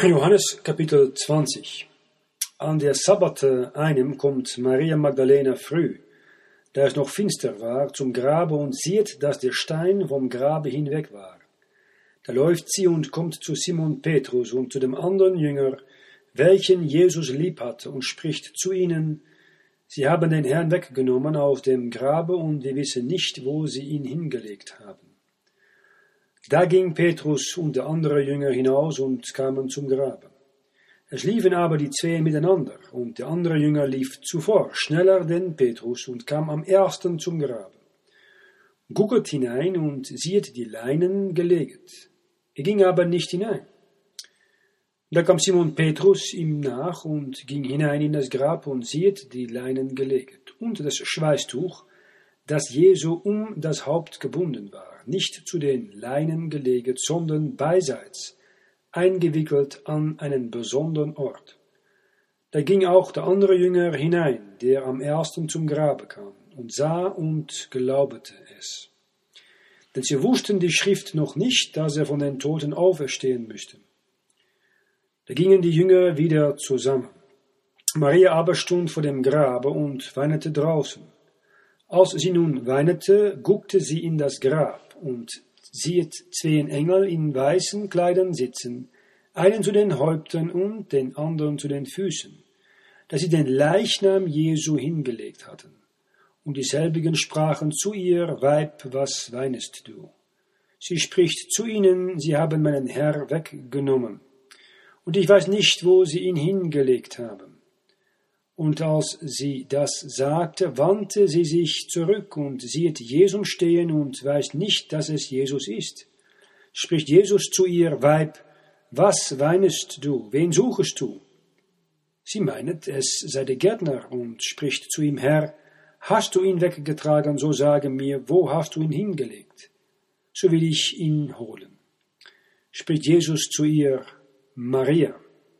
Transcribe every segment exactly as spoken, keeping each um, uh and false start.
Johannes Kapitel zwanzig. An der Sabbate einem kommt Maria Magdalena früh, da es noch finster war, zum Grabe und sieht, dass der Stein vom Grabe hinweg war. Da läuft sie und kommt zu Simon Petrus und zu dem anderen Jünger, welchen Jesus lieb hatte, und spricht zu ihnen: Sie haben den Herrn weggenommen aus dem Grabe, und wir wissen nicht, wo sie ihn hingelegt haben. Da ging Petrus und der andere Jünger hinaus und kamen zum Grabe. Es liefen aber die zwei miteinander, und der andere Jünger lief zuvor, schneller denn Petrus, und kam am ersten zum Grabe. Gucket hinein und sieht die Leinen geleget. Er ging aber nicht hinein. Da kam Simon Petrus ihm nach und ging hinein in das Grab und sieht die Leinen geleget und das Schweißtuch, das Jesu um das Haupt gebunden war, nicht zu den Leinen geleget, sondern beiseits, eingewickelt an einen besonderen Ort. Da ging auch der andere Jünger hinein, der am ersten zum Grabe kam, und sah und glaubte es. Denn sie wussten die Schrift noch nicht, dass er von den Toten auferstehen müsste. Da gingen die Jünger wieder zusammen. Maria aber stund vor dem Grabe und weinete draußen. Als sie nun weinete, guckte sie in das Grab und sieht zwei Engel in weißen Kleidern sitzen, einen zu den Häupten und den anderen zu den Füßen, dass sie den Leichnam Jesu hingelegt hatten. Und dieselbigen sprachen zu ihr: Weib, was weinest du? Sie spricht zu ihnen: Sie haben meinen Herr weggenommen, und ich weiß nicht, wo sie ihn hingelegt haben. Und als sie das sagte, wandte sie sich zurück und sieht Jesus stehen und weiß nicht, dass es Jesus ist. Spricht Jesus zu ihr: Weib, was weinest du? Wen suchest du? Sie meinet, es sei der Gärtner, und spricht zu ihm: Herr, hast du ihn weggetragen, so sage mir, wo hast du ihn hingelegt? So will ich ihn holen. Spricht Jesus zu ihr: Maria.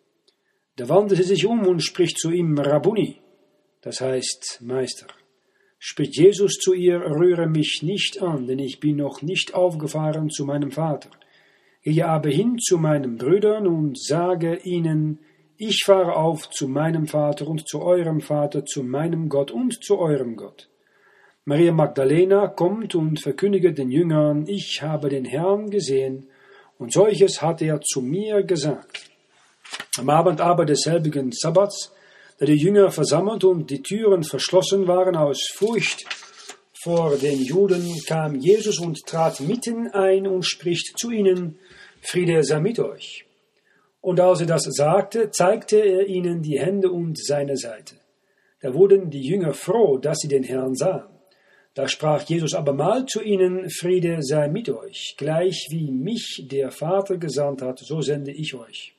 Da wandte sie sich um und spricht zu ihm: Rabbuni, das heißt Meister. Spricht Jesus zu ihr: Rühre mich nicht an, denn ich bin noch nicht aufgefahren zu meinem Vater. Gehe aber hin zu meinen Brüdern und sage ihnen: Ich fahre auf zu meinem Vater und zu eurem Vater, zu meinem Gott und zu eurem Gott. Maria Magdalena kommt und verkündigt den Jüngern: Ich habe den Herrn gesehen, und solches hat er zu mir gesagt. Am Abend aber desselbigen Sabbats, da die Jünger versammelt und die Türen verschlossen waren aus Furcht vor den Juden, kam Jesus und trat mitten ein und spricht zu ihnen: Friede sei mit euch. Und als er das sagte, zeigte er ihnen die Hände und seine Seite. Da wurden die Jünger froh, dass sie den Herrn sahen. Da sprach Jesus abermal zu ihnen: Friede sei mit euch, gleich wie mich der Vater gesandt hat, so sende ich euch.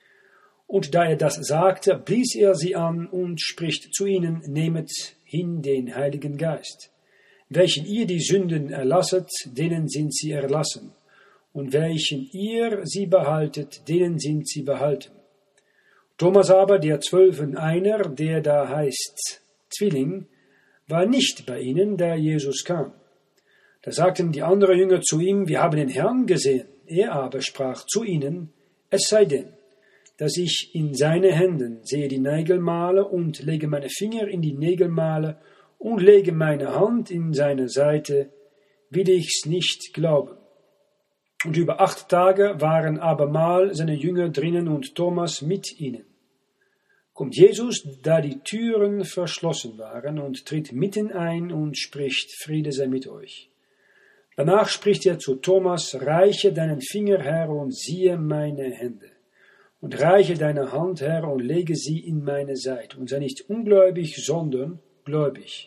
Und da er das sagte, blies er sie an und spricht zu ihnen: Nehmet hin den Heiligen Geist. Welchen ihr die Sünden erlasset, denen sind sie erlassen. Und welchen ihr sie behaltet, denen sind sie behalten. Thomas aber, der Zwölfen einer, der da heißt Zwilling, war nicht bei ihnen, da Jesus kam. Da sagten die anderen Jünger zu ihm: Wir haben den Herrn gesehen. Er aber sprach zu ihnen: Es sei denn, dass ich in seine Händen sehe die Nägelmale und lege meine Finger in die Nägelmale und lege meine Hand in seine Seite, will ich's nicht glauben. Und über acht Tage waren abermal seine Jünger drinnen und Thomas mit ihnen. Kommt Jesus, da die Türen verschlossen waren, und tritt mitten ein und spricht: Friede sei mit euch. Danach spricht er zu Thomas: Reiche deinen Finger her und siehe meine Hände. Und reiche deine Hand her und lege sie in meine Seite. Und sei nicht ungläubig, sondern gläubig.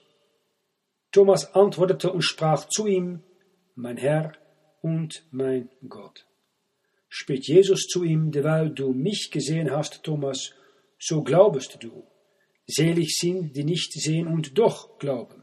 Thomas antwortete und sprach zu ihm: Mein Herr und mein Gott. Spricht Jesus zu ihm: Dieweil du mich gesehen hast, Thomas, so glaubest du. Selig sind, die nicht sehen und doch glauben.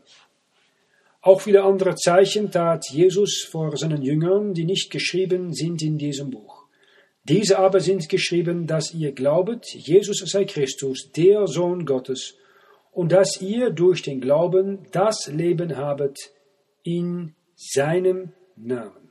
Auch viele andere Zeichen tat Jesus vor seinen Jüngern, die nicht geschrieben sind in diesem Buch. Diese aber sind geschrieben, dass ihr glaubet, Jesus sei Christus, der Sohn Gottes, und dass ihr durch den Glauben das Leben habet in seinem Namen.